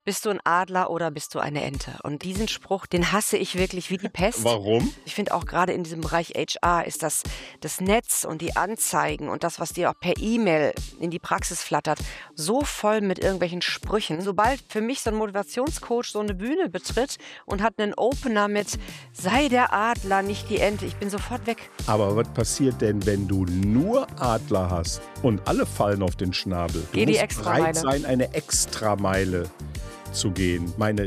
Bist du ein Adler oder bist du eine Ente? Und diesen Spruch, den hasse ich wirklich wie die Pest. Warum? Ich finde auch gerade in diesem Bereich HR ist das Netz und die Anzeigen und das, was dir auch per E-Mail in die Praxis flattert, so voll mit irgendwelchen Sprüchen. Sobald für mich so ein Motivationscoach so eine Bühne betritt und hat einen Opener mit sei der Adler, nicht die Ente, ich bin sofort weg. Aber was passiert denn, wenn du nur Adler hast und alle fallen auf den Schnabel? Geh die musst Extrameile. bereit sein, eine Extrameile zu gehen. Meine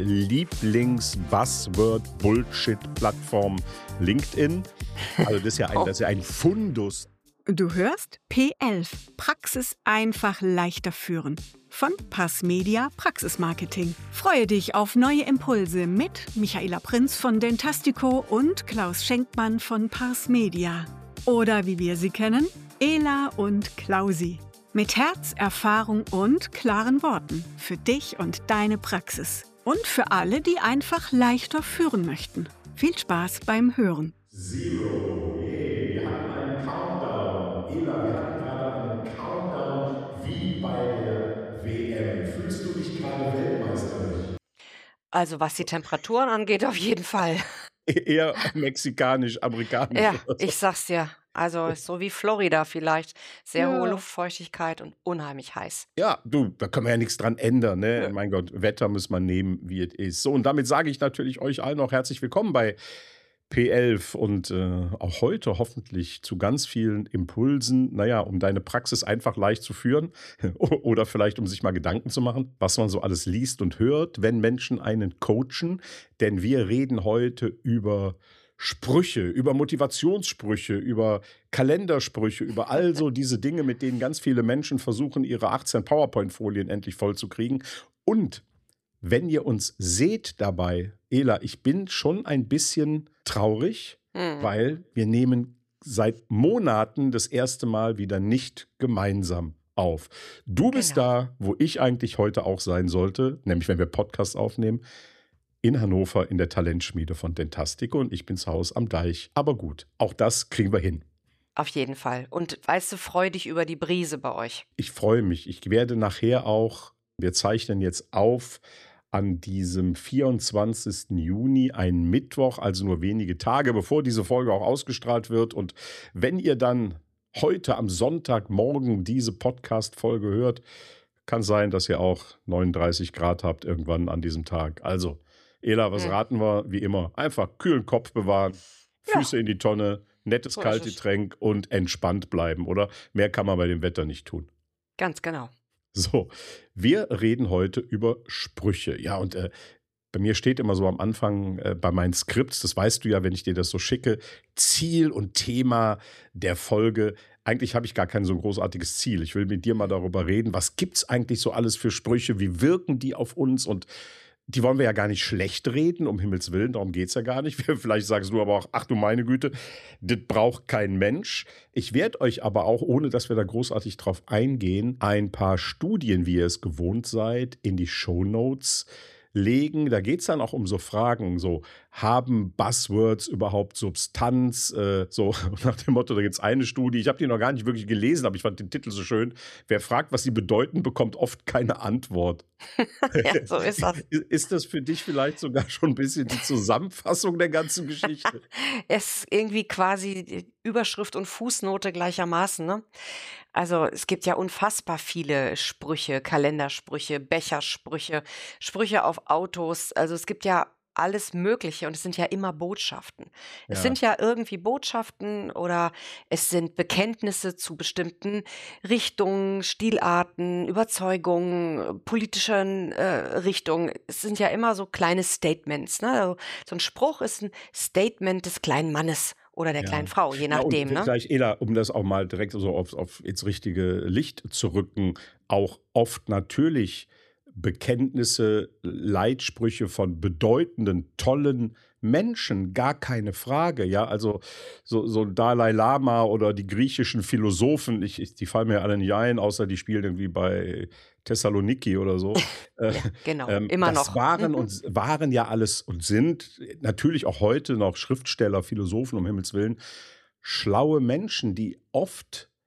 Lieblings-Buzzword-Bullshit-Plattform LinkedIn. Also das ist ja ein Fundus. Du hörst P11, Praxis einfach leichter führen. Von Passmedia Praxismarketing. Freue dich auf neue Impulse mit Michaela Prinz von Dentastico und Klaus Schenkmann von Passmedia. Oder wie wir sie kennen, Ela und Klausi. Mit Herz, Erfahrung und klaren Worten. Für dich und deine Praxis. Und für alle, die einfach leichter führen möchten. Viel Spaß beim Hören. Zero. Hey, wir hatten einen Countdown. Ela, wir hatten gerade einen Countdown wie bei der WM. Fühlst du dich gerade weltmeisterlich? Also was die Temperaturen angeht, auf jeden Fall. Eher mexikanisch-amerikanisch. Ja, ich sag's dir. Also so wie Florida vielleicht. Sehr hohe Luftfeuchtigkeit und unheimlich heiß. Ja, du, da können wir ja nichts dran ändern, ne? Ja. Mein Gott, Wetter muss man nehmen, wie es ist. So, und damit sage ich natürlich euch allen noch herzlich willkommen bei P11 und auch heute hoffentlich zu ganz vielen Impulsen, um deine Praxis einfach leicht zu führen oder vielleicht um sich mal Gedanken zu machen, was man so alles liest und hört, wenn Menschen einen coachen. Denn wir reden heute über Sprüche, über Motivationssprüche, über Kalendersprüche, über all so diese Dinge, mit denen ganz viele Menschen versuchen, ihre 18 PowerPoint-Folien endlich voll zu kriegen. Und wenn ihr uns seht dabei, Ela, ich bin schon ein bisschen traurig, weil wir nehmen seit Monaten das erste Mal wieder nicht gemeinsam auf. Du bist da, wo ich eigentlich heute auch sein sollte, nämlich wenn wir Podcasts aufnehmen, in Hannover in der Talentschmiede von Dentastico und ich bin zu Hause am Deich. Aber gut, auch das kriegen wir hin. Auf jeden Fall. Und weißt du, freu dich über die Brise bei euch. Ich freue mich. Ich werde nachher auch, wir zeichnen jetzt auf, an diesem 24. Juni, ein Mittwoch, also nur wenige Tage, bevor diese Folge auch ausgestrahlt wird. Und wenn ihr dann heute am Sonntagmorgen diese Podcast-Folge hört, kann sein, dass ihr auch 39 Grad habt irgendwann an diesem Tag. Also, Ela, was raten wir? Wie immer, einfach kühlen Kopf bewahren, Füße in die Tonne, nettes Kaltgetränk und entspannt bleiben, oder? Mehr kann man bei dem Wetter nicht tun. Ganz genau. So, wir reden heute über Sprüche. Ja, und bei mir steht immer so am Anfang bei meinen Skripts, das weißt du ja, wenn ich dir das so schicke, Ziel und Thema der Folge. Eigentlich habe ich gar kein so großartiges Ziel. Ich will mit dir mal darüber reden, was gibt's eigentlich so alles für Sprüche, wie wirken die auf uns und die wollen wir ja gar nicht schlecht reden, um Himmels Willen, darum geht's ja gar nicht. Vielleicht sagst du aber auch, ach du meine Güte, das braucht kein Mensch. Ich werde euch aber auch, ohne dass wir da großartig drauf eingehen, ein paar Studien, wie ihr es gewohnt seid, in die Shownotes legen. Da geht's dann auch um so Fragen, so haben Buzzwords überhaupt Substanz? So nach dem Motto, da gibt's eine Studie, ich habe die noch gar nicht wirklich gelesen, aber ich fand den Titel so schön. Wer fragt, was sie bedeuten, bekommt oft keine Antwort. Ja, so ist das. Ist das für dich vielleicht sogar schon ein bisschen die Zusammenfassung der ganzen Geschichte? Es ist irgendwie quasi die Überschrift und Fußnote gleichermaßen, ne? Also es gibt ja unfassbar viele Sprüche, Kalendersprüche, Bechersprüche, Sprüche auf Autos. Also es gibt ja alles Mögliche und es sind ja immer Botschaften. Es sind ja irgendwie Botschaften oder es sind Bekenntnisse zu bestimmten Richtungen, Stilarten, Überzeugungen, politischen Richtungen. Es sind ja immer so kleine Statements, ne? Also, so ein Spruch ist ein Statement des kleinen Mannes oder der kleinen Frau, je nachdem. Und vielleicht, Ela, um das auch mal direkt so auf ins richtige Licht zu rücken, auch oft natürlich Bekenntnisse, Leitsprüche von bedeutenden, tollen Menschen, gar keine Frage, ja, also so Dalai Lama oder die griechischen Philosophen, die fallen mir alle nicht ein, außer die spielen irgendwie bei Thessaloniki oder so. Ja, genau, immer das noch. waren ja alles und sind natürlich auch heute noch Schriftsteller, Philosophen, um Himmels Willen, schlaue Menschen, die oft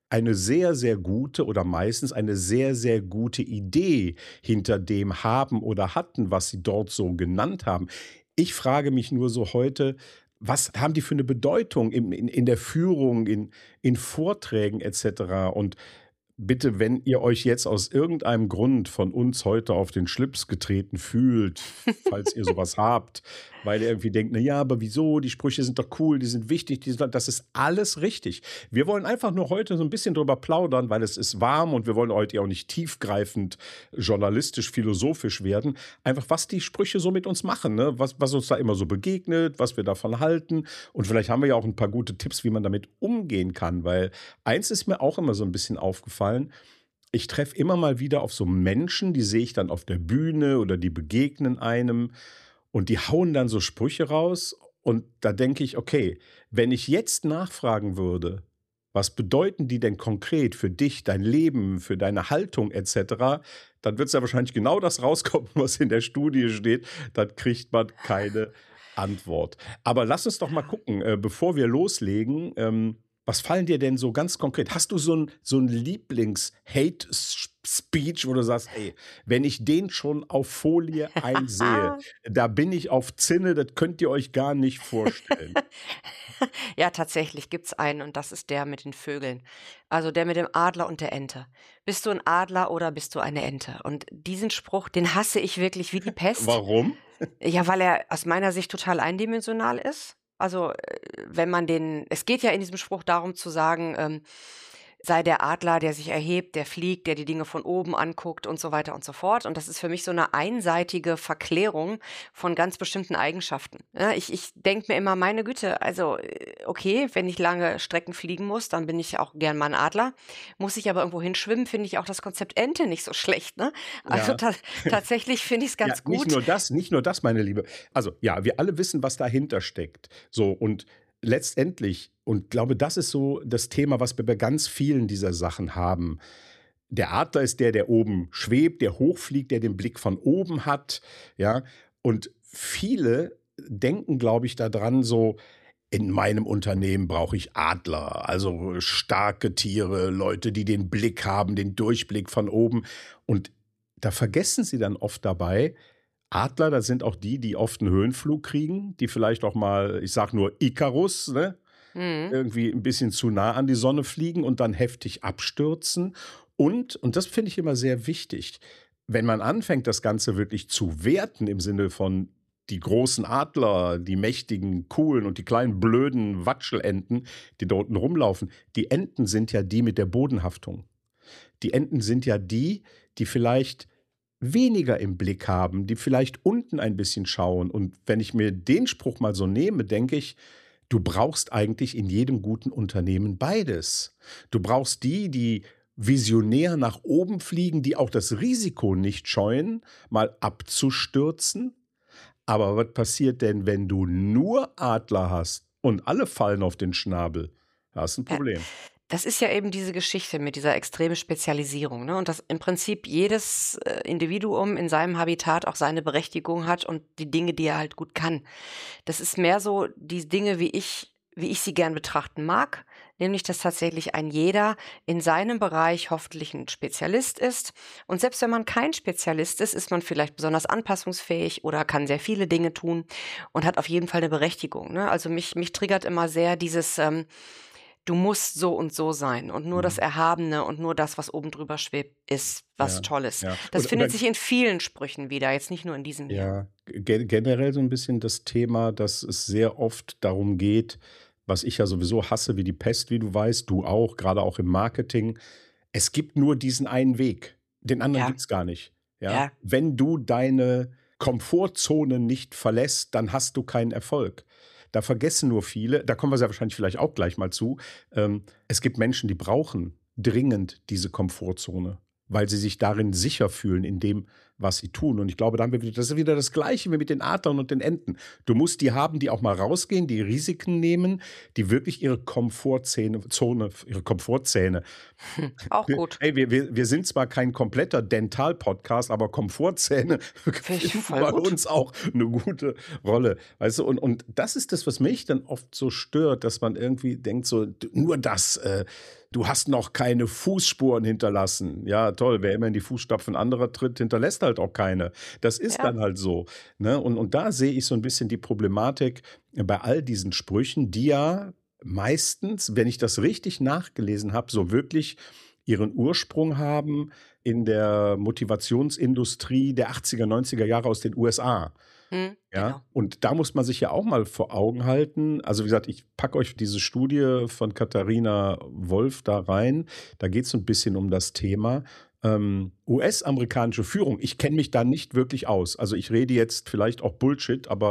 eine sehr, sehr gute oder meistens eine sehr, sehr gute Idee hinter dem haben oder hatten, was sie dort so genannt haben. Ich frage mich nur so heute, was haben die für eine Bedeutung in der Führung, in Vorträgen etc.? Und bitte, wenn ihr euch jetzt aus irgendeinem Grund von uns heute auf den Schlips getreten fühlt, falls ihr sowas habt, weil ihr irgendwie denkt, na ja, aber wieso, die Sprüche sind doch cool, die sind wichtig, das ist alles richtig. Wir wollen einfach nur heute so ein bisschen drüber plaudern, weil es ist warm und wir wollen heute auch nicht tiefgreifend journalistisch, philosophisch werden. Einfach, was die Sprüche so mit uns machen, ne? Was uns da immer so begegnet, was wir davon halten. Und vielleicht haben wir ja auch ein paar gute Tipps, wie man damit umgehen kann, weil eins ist mir auch immer so ein bisschen aufgefallen. Ich treffe immer mal wieder auf so Menschen, die sehe ich dann auf der Bühne oder die begegnen einem und die hauen dann so Sprüche raus. Und da denke ich, okay, wenn ich jetzt nachfragen würde, was bedeuten die denn konkret für dich, dein Leben, für deine Haltung etc., dann wird es ja wahrscheinlich genau das rauskommen, was in der Studie steht. Dann kriegt man keine Antwort. Aber lass uns doch mal gucken, bevor wir loslegen, was fallen dir denn so ganz konkret? Hast du so ein Lieblings-Hate-Speech, wo du sagst, ey, wenn ich den schon auf Folie einsehe, da bin ich auf Zinne, das könnt ihr euch gar nicht vorstellen. Ja, tatsächlich gibt's einen und das ist der mit den Vögeln. Also der mit dem Adler und der Ente. Bist du ein Adler oder bist du eine Ente? Und diesen Spruch, den hasse ich wirklich wie die Pest. Warum? Ja, weil er aus meiner Sicht total eindimensional ist. Also, es geht ja in diesem Spruch darum zu sagen, sei der Adler, der sich erhebt, der fliegt, der die Dinge von oben anguckt und so weiter und so fort. Und das ist für mich so eine einseitige Verklärung von ganz bestimmten Eigenschaften. Ja, ich denke mir immer, meine Güte, also okay, wenn ich lange Strecken fliegen muss, dann bin ich auch gern mal ein Adler. Muss ich aber irgendwo hinschwimmen, finde ich auch das Konzept Ente nicht so schlecht. Ne? Also Ja. tatsächlich finde ich es ganz gut. Nicht nur das, meine Liebe. Also ja, wir alle wissen, was dahinter steckt. So, und letztendlich, und glaube, das ist so das Thema, was wir bei ganz vielen dieser Sachen haben. Der Adler ist der oben schwebt, der hochfliegt, der den Blick von oben hat, ja. Und viele denken, glaube ich, daran so, in meinem Unternehmen brauche ich Adler, also starke Tiere, Leute, die den Blick haben, den Durchblick von oben. Und da vergessen sie dann oft dabei, Adler, das sind auch die oft einen Höhenflug kriegen, die vielleicht auch mal, ich sag nur Ikarus, ne? Mhm. Irgendwie ein bisschen zu nah an die Sonne fliegen und dann heftig abstürzen. Und das finde ich immer sehr wichtig, wenn man anfängt, das Ganze wirklich zu werten im Sinne von die großen Adler, die mächtigen, coolen und die kleinen, blöden Watschelenten, die da unten rumlaufen, die Enten sind ja die mit der Bodenhaftung. Die Enten sind ja die vielleicht weniger im Blick haben, die vielleicht unten ein bisschen schauen. Und wenn ich mir den Spruch mal so nehme, denke ich, du brauchst eigentlich in jedem guten Unternehmen beides. Du brauchst die visionär nach oben fliegen, die auch das Risiko nicht scheuen, mal abzustürzen. Aber was passiert denn, wenn du nur Adler hast und alle fallen auf den Schnabel? Da hast du ein Problem. Das ist ja eben diese Geschichte mit dieser extremen Spezialisierung, ne? Und dass im Prinzip jedes Individuum in seinem Habitat auch seine Berechtigung hat und die Dinge, die er halt gut kann. Das ist mehr so die Dinge, wie ich sie gern betrachten mag, nämlich dass tatsächlich ein jeder in seinem Bereich hoffentlich ein Spezialist ist. Und selbst wenn man kein Spezialist ist, ist man vielleicht besonders anpassungsfähig oder kann sehr viele Dinge tun und hat auf jeden Fall eine Berechtigung, ne? Also mich triggert immer sehr dieses du musst so und so sein und nur das Erhabene und nur das, was oben drüber schwebt, ist was Tolles. Ja. Das Und- findet oder- sich in vielen Sprüchen wieder, jetzt nicht nur in diesem hier. Ja, generell so ein bisschen das Thema, dass es sehr oft darum geht, was ich ja sowieso hasse wie die Pest, wie du weißt, du auch, gerade auch im Marketing. Es gibt nur diesen einen Weg. Den anderen Ja. gibt es gar nicht. Ja? Ja. Wenn du deine Komfortzone nicht verlässt, dann hast du keinen Erfolg. Da vergessen nur viele, da kommen wir sehr wahrscheinlich vielleicht auch gleich mal zu, es gibt Menschen, die brauchen dringend diese Komfortzone, weil sie sich darin sicher fühlen, in dem, was sie tun. Und ich glaube, das ist wieder das Gleiche wie mit den Adlern und den Enten. Du musst die haben, die auch mal rausgehen, die Risiken nehmen, die wirklich ihre Komfortzähne, Auch gut. hey, wir sind zwar kein kompletter Dental-Podcast, aber Komfortzähne Finde ich spielen voll bei gut. uns auch eine gute Rolle. Weißt du, und das ist das, was mich dann oft so stört, dass man irgendwie denkt, so, nur das, du hast noch keine Fußspuren hinterlassen. Ja, toll, wer immer in die Fußstapfen anderer tritt, hinterlässt halt auch keine. Das ist Ja. dann halt so. Ne? Und da sehe ich so ein bisschen die Problematik bei all diesen Sprüchen, die ja meistens, wenn ich das richtig nachgelesen habe, so wirklich ihren Ursprung haben in der Motivationsindustrie der 80er, 90er Jahre aus den USA. Genau. Ja, und da muss man sich ja auch mal vor Augen halten. Also, wie gesagt, ich packe euch diese Studie von Katharina Wolf da rein. Da geht es so ein bisschen um das Thema. US-amerikanische Führung. Ich kenne mich da nicht wirklich aus. Also, ich rede jetzt vielleicht auch Bullshit, aber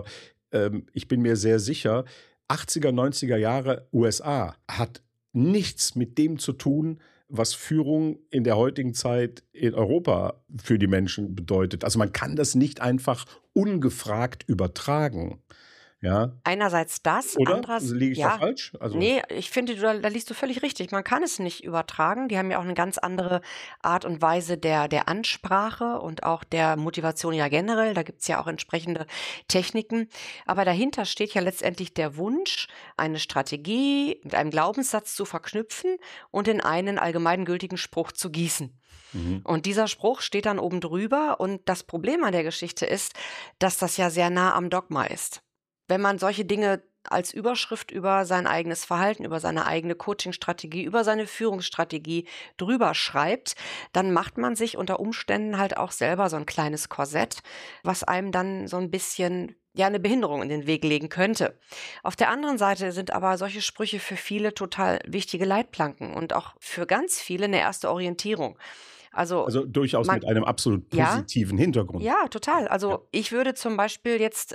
ich bin mir sehr sicher, 80er, 90er Jahre USA hat nichts mit dem zu tun, was Führung in der heutigen Zeit in Europa für die Menschen bedeutet. Also man kann das nicht einfach ungefragt übertragen. Ja, Einerseits das, oder? andererseits, Liege ich da ja, falsch? Also, nee, ich finde, da liegst du völlig richtig. Man kann es nicht übertragen. Die haben ja auch eine ganz andere Art und Weise der Ansprache und auch der Motivation ja generell. Da gibt's ja auch entsprechende Techniken. Aber dahinter steht ja letztendlich der Wunsch, eine Strategie mit einem Glaubenssatz zu verknüpfen und in einen allgemeingültigen Spruch zu gießen. Und dieser Spruch steht dann oben drüber. Und das Problem an der Geschichte ist, dass das ja sehr nah am Dogma ist. Wenn man solche Dinge als Überschrift über sein eigenes Verhalten, über seine eigene Coaching-Strategie, über seine Führungsstrategie drüber schreibt, dann macht man sich unter Umständen halt auch selber so ein kleines Korsett, was einem dann so ein bisschen ja eine Behinderung in den Weg legen könnte. Auf der anderen Seite sind aber solche Sprüche für viele total wichtige Leitplanken und auch für ganz viele eine erste Orientierung. Also durchaus man, mit einem absolut ja, positiven Hintergrund. ja, total. Ja. Also ich würde zum Beispiel jetzt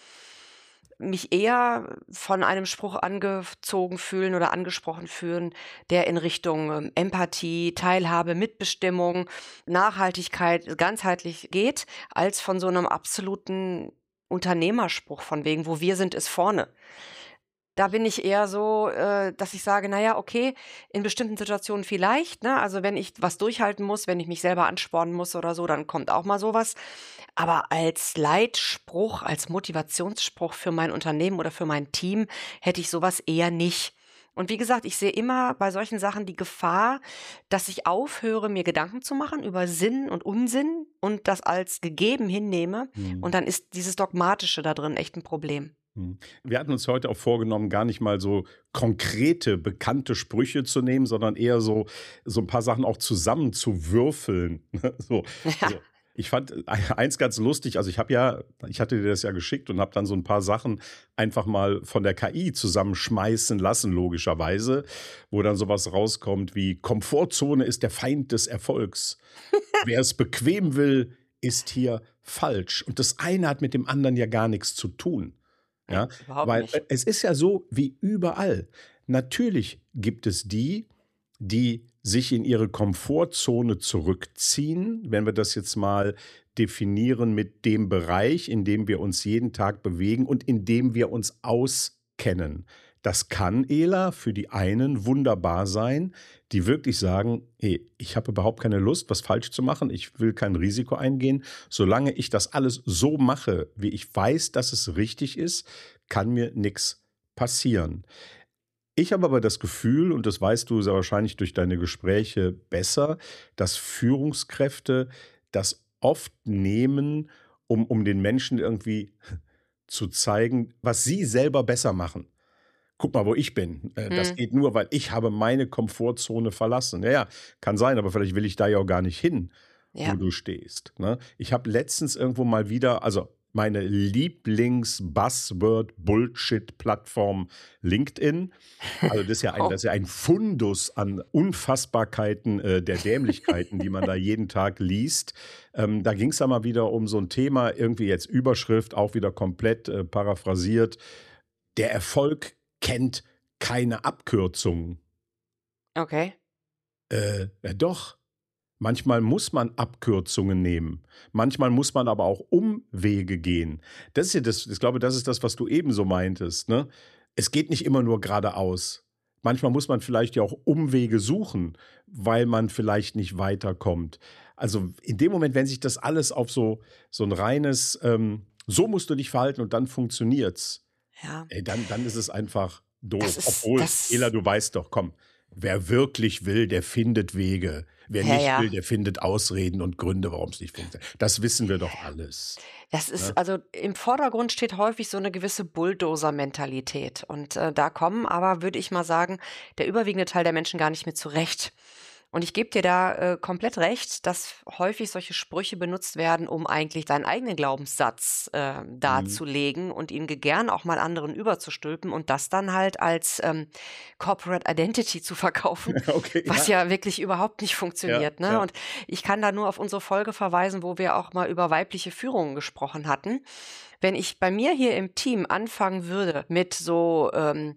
mich eher von einem Spruch angezogen fühlen oder angesprochen fühlen, der in Richtung Empathie, Teilhabe, Mitbestimmung, Nachhaltigkeit, ganzheitlich geht, als von so einem absoluten Unternehmerspruch von wegen, wo wir sind, ist vorne. Da bin ich eher so, dass ich sage, naja, okay, in bestimmten Situationen vielleicht, ne? Also wenn ich was durchhalten muss, wenn ich mich selber anspornen muss oder so, dann kommt auch mal sowas. Aber als Leitspruch, als Motivationsspruch für mein Unternehmen oder für mein Team hätte ich sowas eher nicht. Und wie gesagt, ich sehe immer bei solchen Sachen die Gefahr, dass ich aufhöre, mir Gedanken zu machen über Sinn und Unsinn und das als gegeben hinnehme. Und dann ist dieses Dogmatische da drin echt ein Problem. Wir hatten uns heute auch vorgenommen, gar nicht mal so konkrete, bekannte Sprüche zu nehmen, sondern eher so ein paar Sachen auch zusammenzuwürfeln. So, Ja, also ich fand eins ganz lustig, also ich hatte dir das ja geschickt und habe dann so ein paar Sachen einfach mal von der KI zusammenschmeißen lassen, logischerweise, wo dann sowas rauskommt wie Komfortzone ist der Feind des Erfolgs. Wer es bequem will, ist hier falsch. Und das eine hat mit dem anderen ja gar nichts zu tun. Ja, überhaupt weil nicht. es ist ja so wie überall. Natürlich gibt es die sich in ihre Komfortzone zurückziehen, wenn wir das jetzt mal definieren mit dem Bereich, in dem wir uns jeden Tag bewegen und in dem wir uns auskennen. Das kann, Ela, für die einen wunderbar sein, die wirklich sagen, hey, ich habe überhaupt keine Lust, was falsch zu machen, ich will kein Risiko eingehen. Solange ich das alles so mache, wie ich weiß, dass es richtig ist, kann mir nichts passieren. Ich habe aber das Gefühl, und das weißt du sehr wahrscheinlich durch deine Gespräche besser, dass Führungskräfte das oft nehmen, um den Menschen irgendwie zu zeigen, was sie selber besser machen. Guck mal, wo ich bin. Das geht nur, weil ich habe meine Komfortzone verlassen. Ja, kann sein, aber vielleicht will ich da ja auch gar nicht hin, Ja. wo du stehst. Ne? Ich habe letztens irgendwo mal wieder, also meine Lieblings-Buzzword-Bullshit-Plattform LinkedIn. Also das ist ja ein Fundus an Unfassbarkeiten der Dämlichkeiten, die man da jeden Tag liest. Da ging es dann mal wieder um so ein Thema, irgendwie jetzt Überschrift, auch wieder komplett paraphrasiert. Der Erfolg kennt keine Abkürzungen. Okay. Doch. Manchmal muss man Abkürzungen nehmen. Manchmal muss man aber auch Umwege gehen. Das ist ja das, ich glaube, das ist das, was du ebenso meintest, ne? Es geht nicht immer nur geradeaus. Manchmal muss man vielleicht ja auch Umwege suchen, weil man vielleicht nicht weiterkommt. Also in dem Moment, wenn sich das alles auf so ein reines, so musst du dich verhalten und dann funktioniert's, Ja, dann ist es einfach das doof. ist, Obwohl, Ela, das, du weißt doch, komm, wer wirklich will, der findet Wege. Wer ja, nicht will, ja. der findet Ausreden und Gründe, warum es nicht funktioniert. Das wissen wir doch alles. Das ist, Ne? also im Vordergrund steht häufig so eine gewisse Bulldozer-Mentalität. Und da kommen aber, würde ich mal sagen, der überwiegende Teil der Menschen gar nicht mit zurecht. Und ich gebe dir da komplett recht, dass häufig solche Sprüche benutzt werden, um eigentlich deinen eigenen Glaubenssatz Mhm. darzulegen und ihn gern auch mal anderen überzustülpen und das dann halt als Corporate Identity zu verkaufen, Okay, was ja, ja wirklich überhaupt nicht ja, funktioniert, ne? ja. Und ich kann da nur auf unsere Folge verweisen, wo wir auch mal über weibliche Führung gesprochen hatten. Wenn ich bei mir hier im Team anfangen würde mit so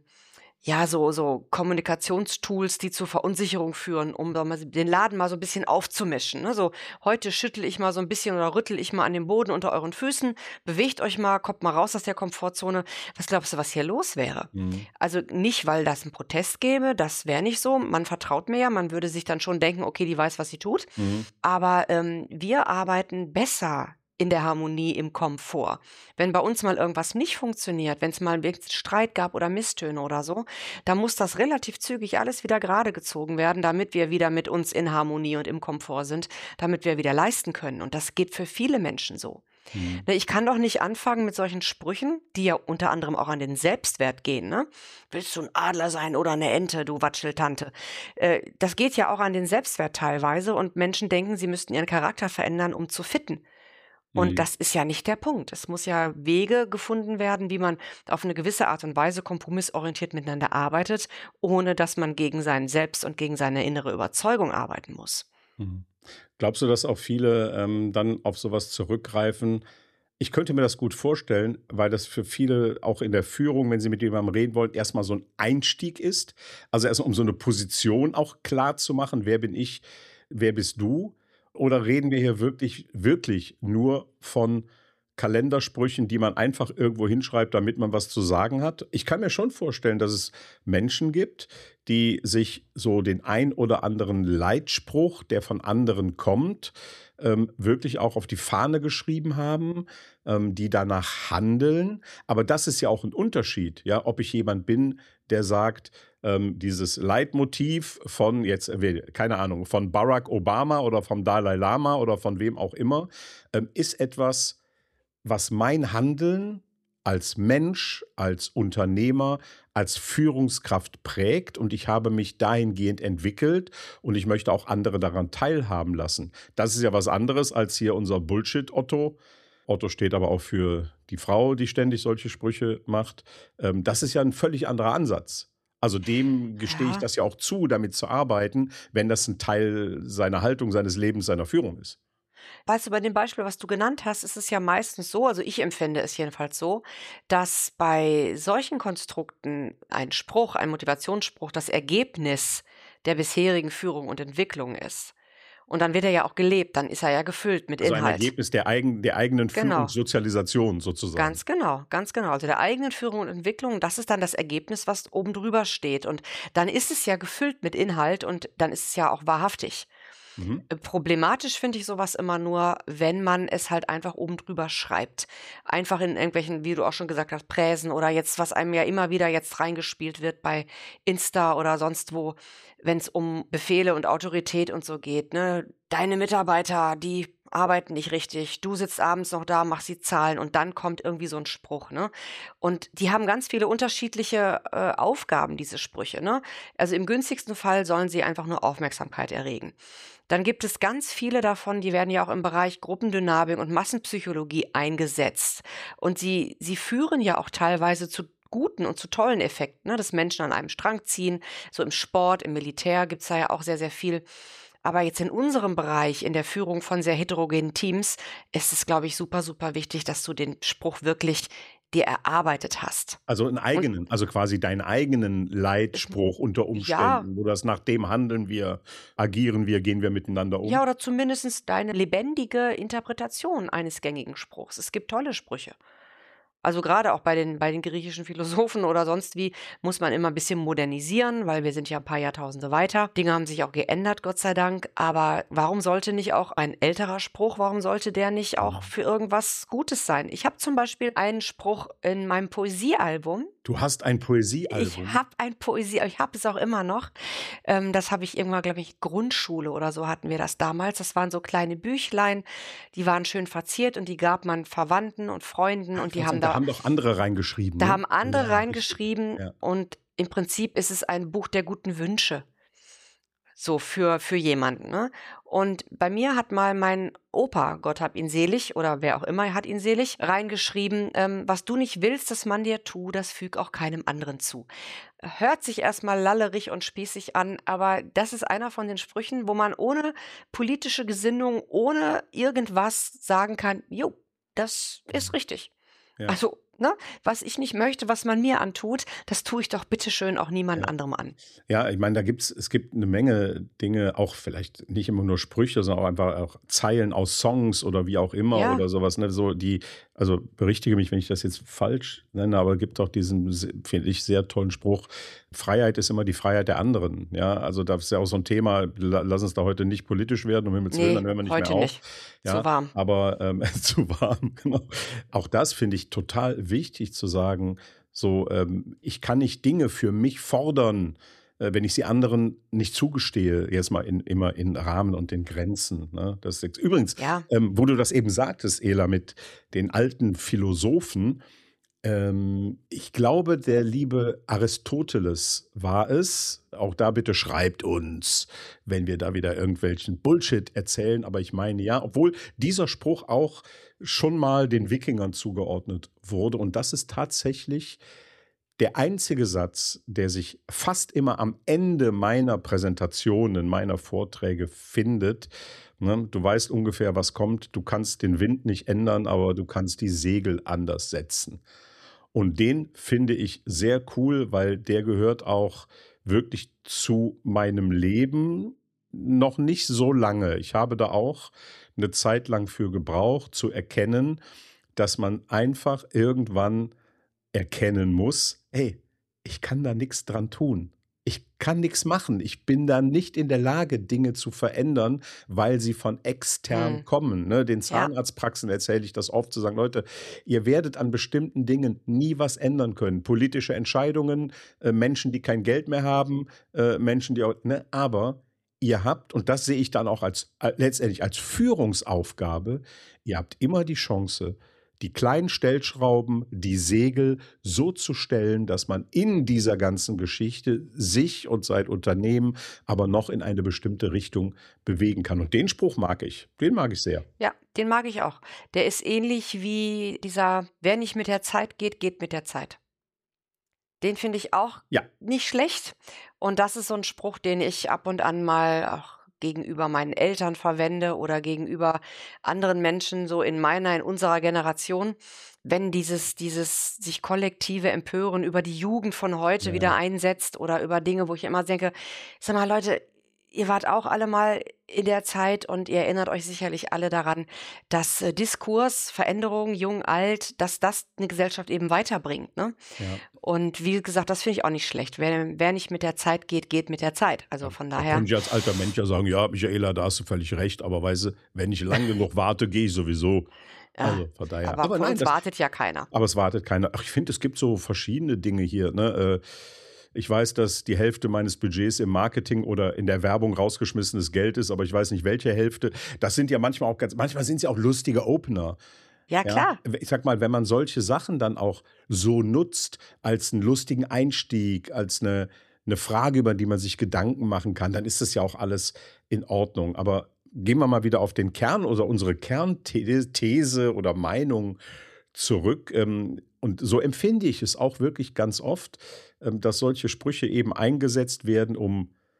ja, so Kommunikationstools, die zur Verunsicherung führen, um da mal den Laden mal so ein bisschen aufzumischen, ne? So: „Heute schüttel ich mal so ein bisschen oder rüttel ich mal an dem Boden unter euren Füßen. Bewegt euch mal, kommt mal raus aus der Komfortzone.“ Was glaubst du, was hier los wäre? Mhm. Also, nicht, weil das 'n Protest gäbe, das wäre nicht so. Man vertraut mir ja, man würde sich dann schon denken: „Okay, die weiß, was sie tut.“ Mhm. Aber wir arbeiten besser in der Harmonie, im Komfort. Wenn bei uns mal irgendwas nicht funktioniert, wenn es mal wirklich Streit gab oder Misstöne oder so, dann muss das relativ zügig alles wieder gerade gezogen werden, damit wir wieder mit uns in Harmonie und im Komfort sind, damit wir wieder leisten können. Und das geht für viele Menschen so. Mhm. Ne, ich kann doch nicht anfangen mit solchen Sprüchen, die ja unter anderem auch an den Selbstwert gehen, ne? Willst du ein Adler sein oder eine Ente, du Watscheltante? Das geht ja auch an den Selbstwert teilweise und Menschen denken, sie müssten ihren Charakter verändern, um zu fitten. Und Mhm. das ist ja nicht der Punkt. Es muss ja Wege gefunden werden, wie man auf eine gewisse Art und Weise kompromissorientiert miteinander arbeitet, ohne dass man gegen sein Selbst und gegen seine innere Überzeugung arbeiten muss. Mhm. Glaubst du, dass auch viele dann auf sowas zurückgreifen? Ich könnte mir das gut vorstellen, weil das für viele auch in der Führung, wenn sie mit jemandem reden wollen, erstmal so ein Einstieg ist. Also erstmal, um so eine Position auch klar zu machen. Wer bin ich? Wer bist du? Oder reden wir hier wirklich, wirklich nur von Kalendersprüchen, die man einfach irgendwo hinschreibt, damit man was zu sagen hat? Ich kann mir schon vorstellen, dass es Menschen gibt, die sich so den ein oder anderen Leitspruch, der von anderen kommt, wirklich auch auf die Fahne geschrieben haben, die danach handeln. Aber das ist ja auch ein Unterschied, ja, ob ich jemand bin, der sagt, dieses Leitmotiv von jetzt, keine Ahnung, von Barack Obama oder vom Dalai Lama oder von wem auch immer, ist etwas, was mein Handeln als Mensch, als Unternehmer, als Führungskraft prägt und ich habe mich dahingehend entwickelt und ich möchte auch andere daran teilhaben lassen. Das ist ja was anderes als hier unser Bullshit-Otto. Otto steht aber auch für die Frau, die ständig solche Sprüche macht. Das ist ja ein völlig anderer Ansatz. Also dem gestehe ich Ja. das ja auch zu, damit zu arbeiten, wenn das ein Teil seiner Haltung, seines Lebens, seiner Führung ist. Weißt du, bei dem Beispiel, was du genannt hast, ist es ja meistens so, also ich empfinde es jedenfalls so, dass bei solchen Konstrukten ein Spruch, ein Motivationsspruch, das Ergebnis der bisherigen Führung und Entwicklung ist. Und dann wird er ja auch gelebt, dann ist er ja gefüllt mit Also ein Inhalt. Ergebnis der eigenen Genau, Führungssozialisation sozusagen. ganz genau, ganz genau. Also der eigenen Führung und Entwicklung, das ist dann das Ergebnis, was oben drüber steht. Und dann ist es ja gefüllt mit Inhalt und dann ist es ja auch wahrhaftig. Mhm. Problematisch finde ich sowas immer nur, wenn man es halt einfach oben drüber schreibt. Einfach in irgendwelchen, wie du auch schon gesagt hast, Präsen oder jetzt, was einem ja immer wieder jetzt reingespielt wird bei Insta oder sonst wo, wenn es um Befehle und Autorität und so geht, ne? Deine Mitarbeiter, die arbeiten nicht richtig, du sitzt abends noch da, machst die Zahlen und dann kommt irgendwie so ein Spruch, ne? Und die haben ganz viele unterschiedliche Aufgaben, diese Sprüche, ne? Also im günstigsten Fall sollen sie einfach nur Aufmerksamkeit erregen. Dann gibt es ganz viele davon, die werden ja auch im Bereich Gruppendynamik und Massenpsychologie eingesetzt. Und sie führen ja auch teilweise zu guten und zu tollen Effekten, ne, dass Menschen an einem Strang ziehen. So im Sport, im Militär gibt's da ja auch sehr, sehr viel. Aber jetzt in unserem Bereich, in der Führung von sehr heterogenen Teams, ist es, glaube ich, super, super wichtig, dass du den Spruch wirklich dir erarbeitet hast. Also einen eigenen, also quasi deinen eigenen Leitspruch unter Umständen, wo das nach dem handeln wir, agieren wir, gehen wir miteinander um. Ja, oder zumindest deine lebendige Interpretation eines gängigen Spruchs. Es gibt tolle Sprüche. Also gerade auch bei den griechischen Philosophen oder sonst wie muss man immer ein bisschen modernisieren, weil wir sind ja ein paar Jahrtausende weiter. Dinge haben sich auch geändert, Gott sei Dank. Aber warum sollte nicht auch ein älterer Spruch, warum sollte der nicht auch für irgendwas Gutes sein? Ich habe zum Beispiel einen Spruch in meinem Poesiealbum. Du hast ein Poesiealbum? Ich habe ein Poesiealbum, ich habe es auch immer noch. Das habe ich irgendwann, glaube ich, Grundschule oder so hatten wir das damals. Das waren so kleine Büchlein, die waren schön verziert und die gab man Verwandten und Freunden und die haben da haben doch andere reingeschrieben. Da ne? haben andere reingeschrieben Ja. und im Prinzip ist es ein Buch der guten Wünsche. So für jemanden. Ne? Und bei mir hat mal mein Opa, Gott hab ihn selig, oder wer auch immer hat ihn selig, reingeschrieben, was du nicht willst, dass man dir tu, das füg auch keinem anderen zu. Hört sich erstmal lallerig und spießig an, aber das ist einer von den Sprüchen, wo man ohne politische Gesinnung, ohne irgendwas sagen kann, jo, das ist richtig. Ja. Also, ne, was ich nicht möchte, was man mir antut, das tue ich doch bitteschön auch niemand anderem an. Ja, ich meine, es gibt eine Menge Dinge, auch vielleicht nicht immer nur Sprüche, sondern auch einfach auch Zeilen aus Songs oder wie auch immer oder sowas, ne, so also berichtige mich, wenn ich das jetzt falsch nenne, aber es gibt auch diesen, finde ich, sehr tollen Spruch, Freiheit ist immer die Freiheit der anderen, ja, also das ist ja auch so ein Thema, lass uns da heute nicht politisch werden, um Himmels Willen, dann hören wir nicht heute mehr auf. Nicht. Ja, zu warm. Aber zu warm, genau. Auch das finde ich total wichtig zu sagen, so, ich kann nicht Dinge für mich fordern, wenn ich sie anderen nicht zugestehe, jetzt mal immer in Rahmen und in Grenzen. Ne? Das ist übrigens, wo du das eben sagtest, Ela, mit den alten Philosophen, ich glaube, der liebe Aristoteles war es. Auch da bitte schreibt uns, wenn wir da wieder irgendwelchen Bullshit erzählen. Aber ich meine ja, obwohl dieser Spruch auch schon mal den Wikingern zugeordnet wurde. Und das ist tatsächlich der einzige Satz, der sich fast immer am Ende meiner Präsentationen, meiner Vorträge findet. Ne? Du weißt ungefähr, was kommt. Du kannst den Wind nicht ändern, aber du kannst die Segel anders setzen. Und den finde ich sehr cool, weil der gehört auch wirklich zu meinem Leben noch nicht so lange. Ich habe da auch eine Zeit lang für gebraucht, zu erkennen, dass man einfach irgendwann erkennen muss, hey, ich kann da nichts dran tun. Ich kann nichts machen. Ich bin da nicht in der Lage, Dinge zu verändern, weil sie von extern kommen. Ne? Den Zahnarztpraxen erzähle ich das oft, zu sagen, Leute, ihr werdet an bestimmten Dingen nie was ändern können. Politische Entscheidungen, Menschen, die kein Geld mehr haben, Menschen, die auch, ne? Aber ihr habt, und das sehe ich dann auch letztendlich als Führungsaufgabe, ihr habt immer die Chance, die kleinen Stellschrauben, die Segel so zu stellen, dass man in dieser ganzen Geschichte sich und sein Unternehmen aber noch in eine bestimmte Richtung bewegen kann. Und den Spruch mag ich. Den mag ich sehr. Ja, den mag ich auch. Der ist ähnlich wie dieser, wer nicht mit der Zeit geht, geht mit der Zeit. Den finde ich auch nicht schlecht. Und das ist so ein Spruch, den ich ab und an mal auch gegenüber meinen Eltern verwende oder gegenüber anderen Menschen so in unserer Generation, wenn dieses sich kollektive Empören über die Jugend von heute wieder einsetzt oder über Dinge, wo ich immer denke, sag mal Leute, ihr wart auch alle mal in der Zeit und ihr erinnert euch sicherlich alle daran, dass Diskurs, Veränderung, jung, alt, dass das eine Gesellschaft eben weiterbringt. Ne? Ja. Und wie gesagt, das finde ich auch nicht schlecht. Wer nicht mit der Zeit geht, geht mit der Zeit. Also von daher. Da könnte ich als alter Mensch ja sagen, ja, Michaela, da hast du völlig recht, aber weißt du, wenn ich lang genug warte, gehe ich sowieso. Also von daher. Aber von uns wartet ja keiner. Aber es wartet keiner. Ach, ich finde, es gibt so verschiedene Dinge hier, ne? Ich weiß, dass die Hälfte meines Budgets im Marketing oder in der Werbung rausgeschmissenes Geld ist, aber ich weiß nicht, welche Hälfte. Das sind ja manchmal sind es ja auch lustige Opener. Ja, klar. Ja? Ich sag mal, wenn man solche Sachen dann auch so nutzt, als einen lustigen Einstieg, als eine Frage, über die man sich Gedanken machen kann, dann ist das ja auch alles in Ordnung. Aber gehen wir mal wieder auf den Kern oder unsere Kernthese oder Meinung zurück. Und so empfinde ich es auch wirklich ganz oft, dass solche Sprüche eben eingesetzt werden, um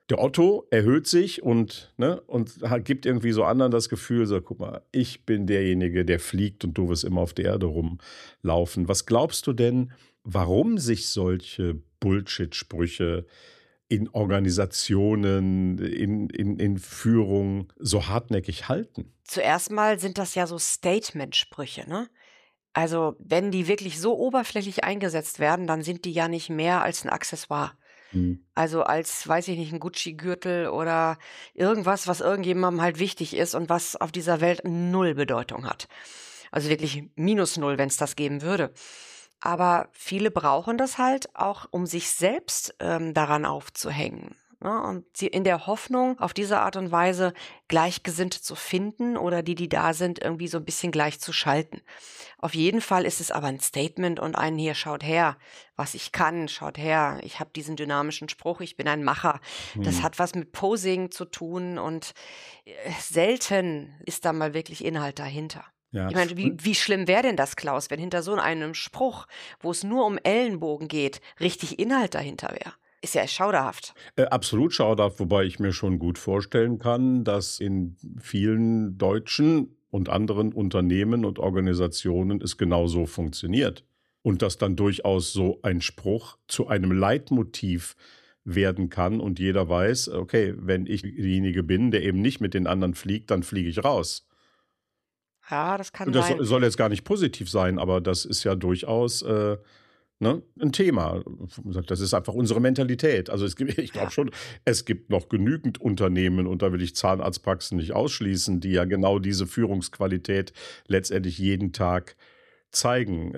der Otto erhöht sich und gibt irgendwie so anderen das Gefühl, so, guck mal, ich bin derjenige, der fliegt und du wirst immer auf der Erde rumlaufen. Was glaubst du denn, warum sich solche Bullshit-Sprüche in Organisationen, in Führung so hartnäckig halten? Zuerst mal sind das ja so Statement-Sprüche, ne? Also, wenn die wirklich so oberflächlich eingesetzt werden, dann sind die ja nicht mehr als ein Accessoire. Mhm. Also, als, weiß ich nicht, ein Gucci-Gürtel oder irgendwas, was irgendjemandem halt wichtig ist und was auf dieser Welt null Bedeutung hat. Also wirklich minus null, wenn es das geben würde. Aber viele brauchen das halt auch, um sich selbst daran aufzuhängen. Ne? Und sie in der Hoffnung, auf diese Art und Weise Gleichgesinnte zu finden oder die da sind, irgendwie so ein bisschen gleich zu schalten. Auf jeden Fall ist es aber ein Statement und ein hier, schaut her, was ich kann, schaut her, ich habe diesen dynamischen Spruch, ich bin ein Macher. Das Mhm. hat was mit Posing zu tun und selten ist da mal wirklich Inhalt dahinter. Ja. Ich meine, wie schlimm wäre denn das, Klaus, wenn hinter so einem Spruch, wo es nur um Ellenbogen geht, richtig Inhalt dahinter wäre? Ist ja schauderhaft. Absolut schauderhaft, wobei ich mir schon gut vorstellen kann, dass in vielen deutschen und anderen Unternehmen und Organisationen es genauso funktioniert. Und dass dann durchaus so ein Spruch zu einem Leitmotiv werden kann und jeder weiß, okay, wenn ich derjenige bin, der eben nicht mit den anderen fliegt, dann fliege ich raus. Ja, das kann Und das sein. soll jetzt gar nicht positiv sein, aber das ist ja durchaus ein Thema. Das ist einfach unsere Mentalität. Also ich glaube schon, es gibt noch genügend Unternehmen, und da will ich Zahnarztpraxen nicht ausschließen, die ja genau diese Führungsqualität letztendlich jeden Tag zeigen.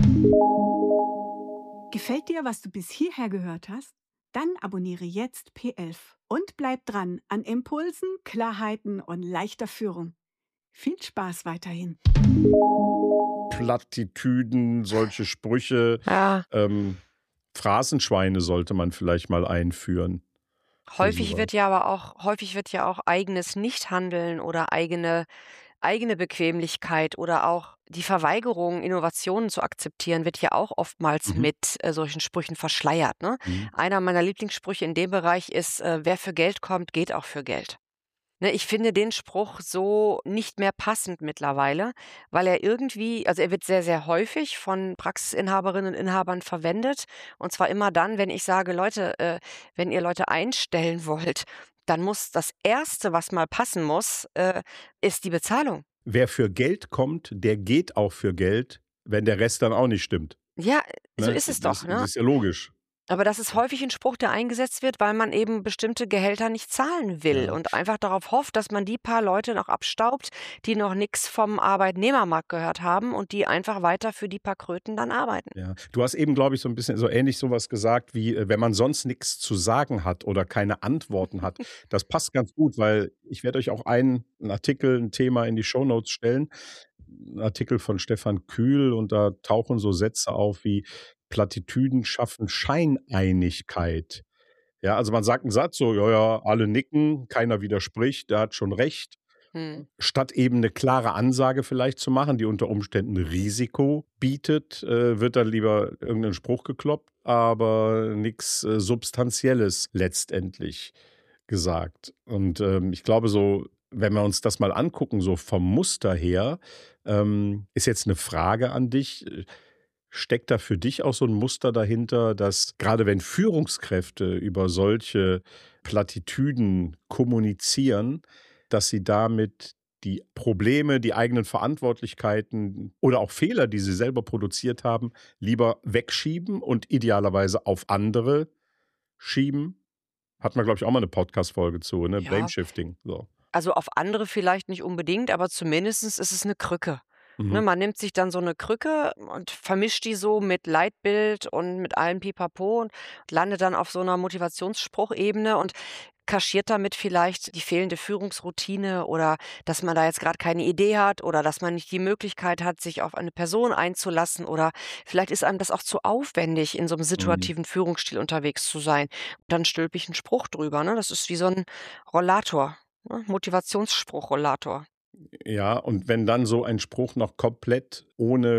Gefällt dir, was du bis hierher gehört hast? Dann abonniere jetzt P11 und bleib dran an Impulsen, Klarheiten und leichter Führung. Viel Spaß weiterhin. Plattitüden, solche Sprüche, Ja, Phrasenschweine sollte man vielleicht mal einführen. häufig sowas. wird ja auch eigenes Nichthandeln oder eigene Bequemlichkeit oder auch die Verweigerung, Innovationen zu akzeptieren, wird ja auch oftmals Mhm. mit solchen Sprüchen verschleiert, ne? Mhm. Einer meiner Lieblingssprüche in dem Bereich ist, wer für Geld kommt, geht auch für Geld. Ne, ich finde den Spruch so nicht mehr passend mittlerweile, weil er irgendwie, also er wird sehr, sehr häufig von Praxisinhaberinnen und Inhabern verwendet. Und zwar immer dann, wenn ich sage, Leute, wenn ihr Leute einstellen wollt, dann muss das Erste, was mal passen muss, ist die Bezahlung. Wer für Geld kommt, der geht auch für Geld, wenn der Rest dann auch nicht stimmt. Ja, so Ne? ist es doch, Das ne? ist ja logisch. Aber das ist häufig ein Spruch, der eingesetzt wird, weil man eben bestimmte Gehälter nicht zahlen will Ja. und einfach darauf hofft, dass man die paar Leute noch abstaubt, die noch nichts vom Arbeitnehmermarkt gehört haben und die einfach weiter für die paar Kröten dann arbeiten. Ja. Du hast eben, glaube ich, so ein bisschen so ähnlich sowas gesagt wie, wenn man sonst nichts zu sagen hat oder keine Antworten hat. Das passt ganz gut, weil ich werde euch auch einen Artikel, ein Thema in die Shownotes stellen. Ein Artikel von Stefan Kühl, und da tauchen so Sätze auf wie: Plattitüden schaffen Scheineinigkeit. Ja, also man sagt einen Satz so: „Ja, ja, alle nicken, keiner widerspricht, der hat schon recht." Hm. Statt eben eine klare Ansage vielleicht zu machen, die unter Umständen Risiko bietet, wird dann lieber irgendein Spruch gekloppt, aber nichts Substanzielles letztendlich gesagt. Und, ich glaube so, wenn wir uns das mal angucken, so vom Muster her, ist jetzt eine Frage an dich. Steckt da für dich auch so ein Muster dahinter, dass gerade wenn Führungskräfte über solche Plattitüden kommunizieren, dass sie damit die Probleme, die eigenen Verantwortlichkeiten oder auch Fehler, die sie selber produziert haben, lieber wegschieben und idealerweise auf andere schieben? Hatten wir, glaube ich, auch mal eine Podcast-Folge zu, ne? Blame Ja, Shifting, so. also auf andere vielleicht nicht unbedingt, aber zumindestens ist es eine Krücke. Ne, Mhm. man nimmt sich dann so eine Krücke und vermischt die so mit Leitbild und mit allem Pipapo und landet dann auf so einer Motivationsspruchebene und kaschiert damit vielleicht die fehlende Führungsroutine oder dass man da jetzt gerade keine Idee hat oder dass man nicht die Möglichkeit hat, sich auf eine Person einzulassen oder vielleicht ist einem das auch zu aufwendig, in so einem Mhm. situativen Führungsstil unterwegs zu sein. Dann stülpe ich 'n Spruch drüber, ne? Das ist wie so ein Rollator, ne? Motivationsspruch-Rollator. Ja, und wenn dann so ein Spruch noch komplett ohne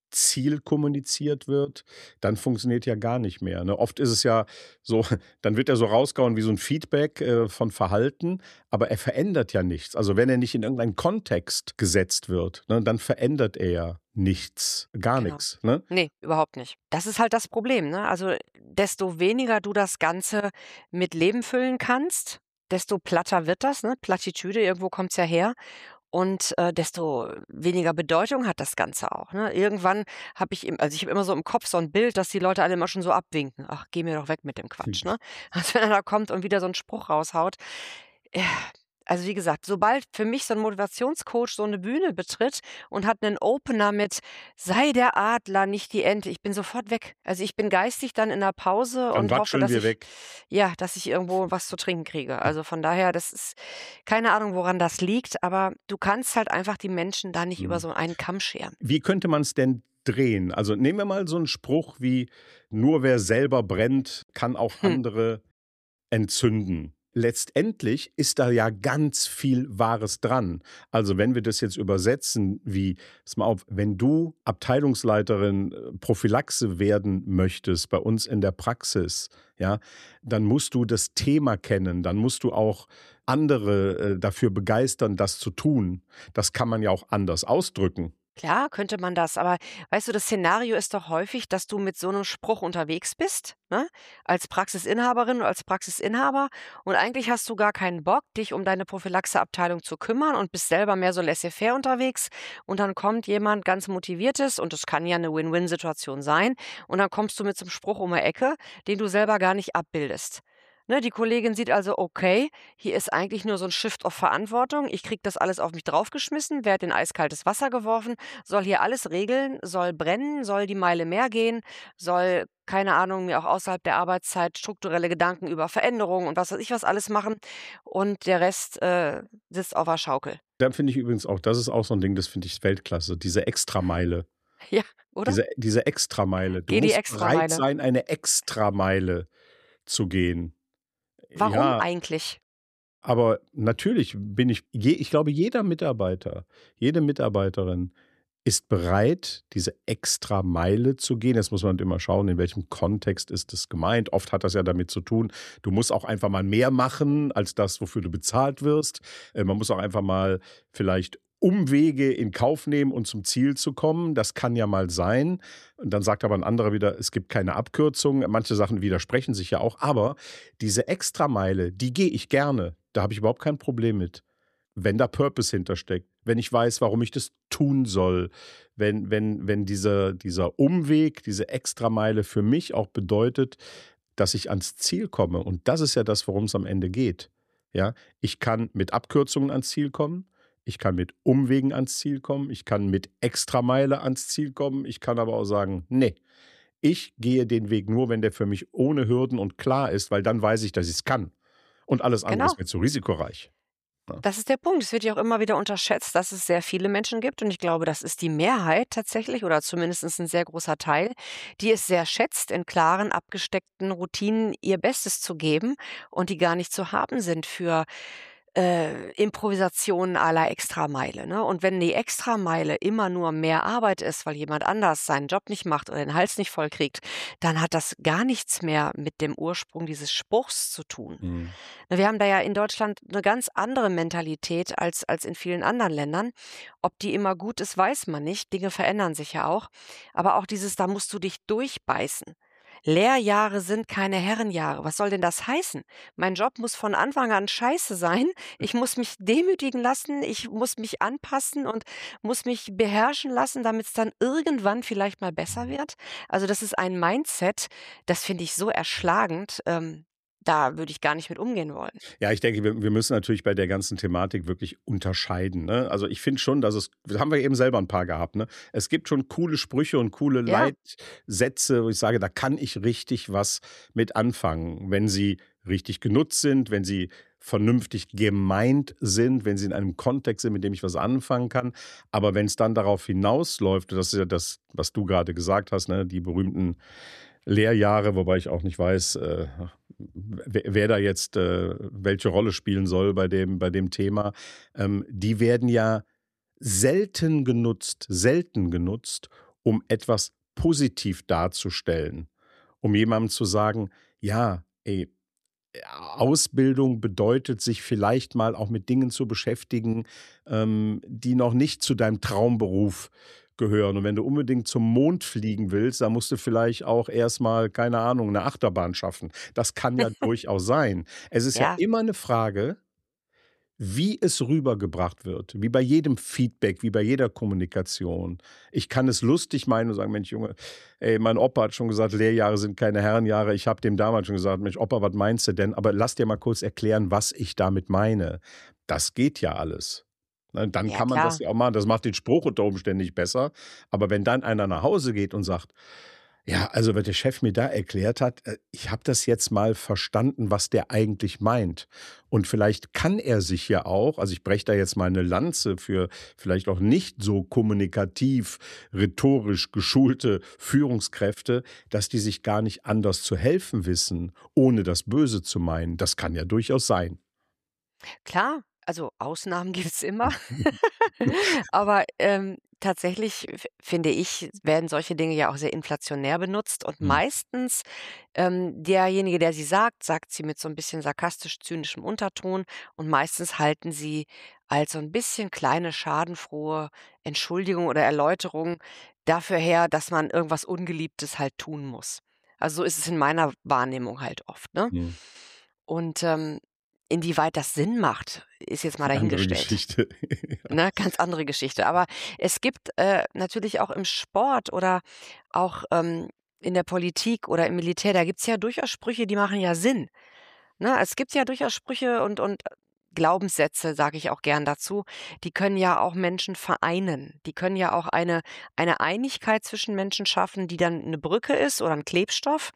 Ziel kommuniziert wird, dann funktioniert ja gar nicht mehr. Ne? Oft ist es ja so, dann wird er so rausgehauen wie so ein Feedback von Verhalten, aber er verändert ja nichts. Also wenn er nicht in irgendeinen Kontext gesetzt wird, ne, dann verändert er ja nichts, gar Genau. nichts. Ne? Ne, überhaupt nicht. Das ist halt das Problem, ne? Also, desto weniger du das Ganze mit Leben füllen kannst, desto platter wird das, ne? Plattitüde, irgendwo kommt's ja her. Und, desto weniger Bedeutung hat das Ganze auch, ne? Irgendwann habe ich ich habe immer so im Kopf so ein Bild, dass die Leute alle immer schon so abwinken: „Ach, geh mir doch weg mit dem Quatsch“, ne? Also, wenn einer kommt und wieder so 'n Spruch raushaut. Ja, also, wie gesagt, sobald für mich so 'n Motivationscoach so 'ne Bühne betritt und hat 'nen Opener mit: „Sei der Adler, nicht die Ente“, ich bin sofort weg. Also, ich bin geistig dann in der Pause Dann und hoffe, watscheln wir weg. dass ich irgendwo was zu trinken kriege. Also, von daher, das ist keine Ahnung, woran das liegt, aber du kannst halt einfach die Menschen da nicht über Mhm. so einen Kamm scheren. Wie könnte man es denn drehen? Also nehmen wir mal so einen Spruch wie: „Nur wer selber brennt, kann auch Hm, andere entzünden.“ Letztendlich ist da ja ganz viel Wahres dran. Also, wenn wir das jetzt übersetzen wie pass mal auf, wenn du Abteilungsleiterin, Prophylaxe werden möchtest bei uns in der Praxis, ja, dann musst du das Thema kennen, dann musst du auch andere, dafür begeistern, das zu tun. Das kann man ja auch anders ausdrücken. klar könnte man das, aber weißt du, das Szenario ist doch häufig, dass du mit so 'nem Spruch unterwegs bist, ne, als Praxisinhaberin oder als Praxisinhaber und eigentlich hast du gar keinen Bock, dich um deine Prophylaxeabteilung zu kümmern und bist selber mehr so laissez-faire unterwegs und dann kommt jemand ganz Motiviertes und das kann ja 'ne Win-Win-Situation sein und dann kommst du mit so 'nem Spruch um die Ecke, den du selber gar nicht abbildest. Ne, die Kollegin sieht also, okay, hier ist eigentlich nur so 'n Shift of Verantwortung. Ich kriege das alles auf mich draufgeschmissen, werde in eiskaltes Wasser geworfen, soll hier alles regeln, soll brennen, soll die Meile mehr gehen, soll, keine Ahnung, mir auch außerhalb der Arbeitszeit strukturelle Gedanken über Veränderungen und was weiß ich was alles machen und der Rest, sitzt auf der Schaukel. Dann finde ich übrigens auch das ist auch so 'n Ding, das finde ich Weltklasse, diese Extrameile. Ja, oder? Diese Extrameile. Du Geh die musst bereit Extrameile. sein, eine Extrameile zu gehen. Warum Ja, eigentlich? aber natürlich bin ich glaube, jeder Mitarbeiter, jede Mitarbeiterin ist bereit, diese Extrameile zu gehen. Jetzt muss man halt immer schauen, in welchem Kontext ist das gemeint. Oft hat das ja damit zu tun, du musst auch einfach mal mehr machen als das, wofür du bezahlt wirst. Man muss auch einfach mal vielleicht Umwege in Kauf nehmen, um zum Ziel zu kommen. Das kann ja mal sein. Und dann sagt aber ein anderer wieder, es gibt keine Abkürzung. Manche Sachen widersprechen sich ja auch. Aber diese Extrameile, die gehe ich gerne. Da habe ich überhaupt kein Problem mit. Wenn da Purpose hintersteckt, wenn ich weiß, warum ich das tun soll, wenn dieser Umweg, diese Extrameile für mich auch bedeutet, dass ich ans Ziel komme. Und das ist ja das, worum es am Ende geht. Ja, ich kann mit Abkürzungen ans Ziel kommen. Ich kann mit Umwegen ans Ziel kommen. Ich kann mit Extrameile ans Ziel kommen. Ich kann aber auch sagen, nee, ich gehe den Weg nur, wenn der für mich ohne Hürden und klar ist, weil dann weiß ich, dass ich es kann. Und alles andere Genau. ist mir zu risikoreich. Ja. Das ist der Punkt. Es wird ja auch immer wieder unterschätzt, dass es sehr viele Menschen gibt und ich glaube, das ist die Mehrheit tatsächlich oder zumindest ein sehr großer Teil, die es sehr schätzt, in klaren, abgesteckten Routinen ihr Bestes zu geben und die gar nicht zu haben sind für, Improvisationen à la Extrameile, ne? Und wenn die Extrameile immer nur mehr Arbeit ist, weil jemand anders seinen Job nicht macht oder den Hals nicht voll kriegt, dann hat das gar nichts mehr mit dem Ursprung dieses Spruchs zu tun. Mhm. Ne, wir haben da ja in Deutschland eine ganz andere Mentalität als in vielen anderen Ländern. Ob die immer gut ist, weiß man nicht. Dinge verändern sich ja auch. Aber auch dieses, da musst du dich durchbeißen. Lehrjahre sind keine Herrenjahre. Was soll denn das heißen? Mein Job muss von Anfang an scheiße sein. Ich muss mich demütigen lassen, ich muss mich anpassen und muss mich beherrschen lassen, damit es dann irgendwann vielleicht mal besser wird. Also, das ist ein Mindset, das finde ich so erschlagend, da würde ich gar nicht mit umgehen wollen. Ja, ich denke, wir müssen natürlich bei der ganzen Thematik wirklich unterscheiden. Ne? Also ich finde schon, dass das haben wir eben selber ein paar gehabt. Ne? Es gibt schon coole Sprüche und coole Ja, Leitsätze, wo ich sage, da kann ich richtig was mit anfangen, wenn sie richtig genutzt sind, wenn sie vernünftig gemeint sind, wenn sie in einem Kontext sind, mit dem ich was anfangen kann. Aber wenn es dann darauf hinausläuft, das ist ja das, was du gerade gesagt hast, ne? Die berühmten Lehrjahre, wobei ich auch nicht weiß, wer da jetzt welche Rolle spielen soll bei dem Thema. Die werden ja selten genutzt, um etwas positiv darzustellen, um jemandem zu sagen, ja, ey, Ausbildung bedeutet, sich vielleicht mal auch mit Dingen zu beschäftigen, die noch nicht zu deinem Traumberuf gehören. Und wenn du unbedingt zum Mond fliegen willst, dann musst du vielleicht auch erstmal, keine Ahnung, eine Achterbahn schaffen. Das kann ja durchaus sein. Es ist ja Ja, immer eine Frage, wie es rübergebracht wird, wie bei jedem Feedback, wie bei jeder Kommunikation. Ich kann es lustig meinen und sagen, Mensch, Junge, ey, mein Opa hat schon gesagt, Lehrjahre sind keine Herrenjahre. Ich habe dem damals schon gesagt, Mensch, Opa, was meinst du denn? Aber lass dir mal kurz erklären, was ich damit meine. Das geht ja alles. Ne, dann ja kann man das klar. ja auch machen. Das macht den Spruch unter Umständen nicht besser. Aber wenn dann einer nach Hause geht und sagt, ja, also was der Chef mir da erklärt hat, ich habe das jetzt mal verstanden, was der eigentlich meint. Und vielleicht kann er sich ja auch, also ich breche da jetzt mal eine Lanze für vielleicht auch nicht so kommunikativ, rhetorisch geschulte Führungskräfte, dass die sich gar nicht anders zu helfen wissen, ohne das Böse zu meinen. Das kann ja durchaus sein. Klar, also Ausnahmen gibt's immer. Aber, tatsächlich finde ich, werden solche Dinge ja auch sehr inflationär benutzt und Mhm. meistens, derjenige, der sie sagt, sagt sie mit so ein bisschen sarkastisch-zynischem Unterton und meistens halten sie als so ein bisschen kleine schadenfrohe Entschuldigung oder Erläuterung dafür her, dass man irgendwas Ungeliebtes halt tun muss. Also, so ist es in meiner Wahrnehmung halt oft, ne? Mhm. Und, inwieweit das Sinn macht, ist jetzt mal Andere dahingestellt. Geschichte. Ja. Ne, ganz andere Geschichte. Aber es gibt, natürlich auch im Sport oder auch, in der Politik oder im Militär, da gibt's ja durchaus Sprüche, die machen ja Sinn. Ne, es gibt ja durchaus Sprüche und Glaubenssätze, sage ich auch gern dazu, die können ja auch Menschen vereinen. Die können ja auch eine Einigkeit zwischen Menschen schaffen, die dann eine Brücke ist oder ein Klebstoff.